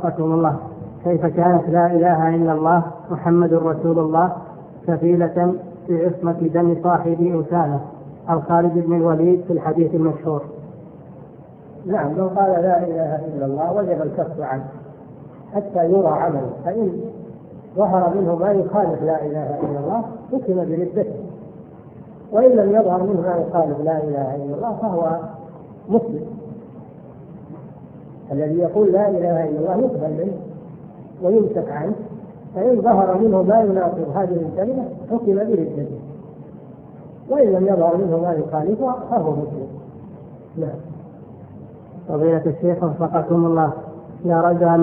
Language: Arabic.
وفقكم الله، كيف كانت لا إله إلا الله محمد رسول الله كفيلة في عصمة دم صاحب أسامة أو خالد بن الوليد في الحديث المشهور؟ نعم، من قال لا إله إلا الله وجب الكف عنه حتى يرى عمله، فإن ظهر منه ما يخالف لا إله إلا الله حكم بردته، وإن لم يظهر منه ما يخالف لا إله إلا الله فهو مسلم. الذي يقول لا إله إلا الله يقبل منه ويمسك عنه، فإن ظهر منه ما يناقض هذه الكلمة حكم بردته، وإن لم يظهر منه ما يخالفها فهو مسلم. نعم. فضيلة الشيخ وفقكم الله، لا رجاء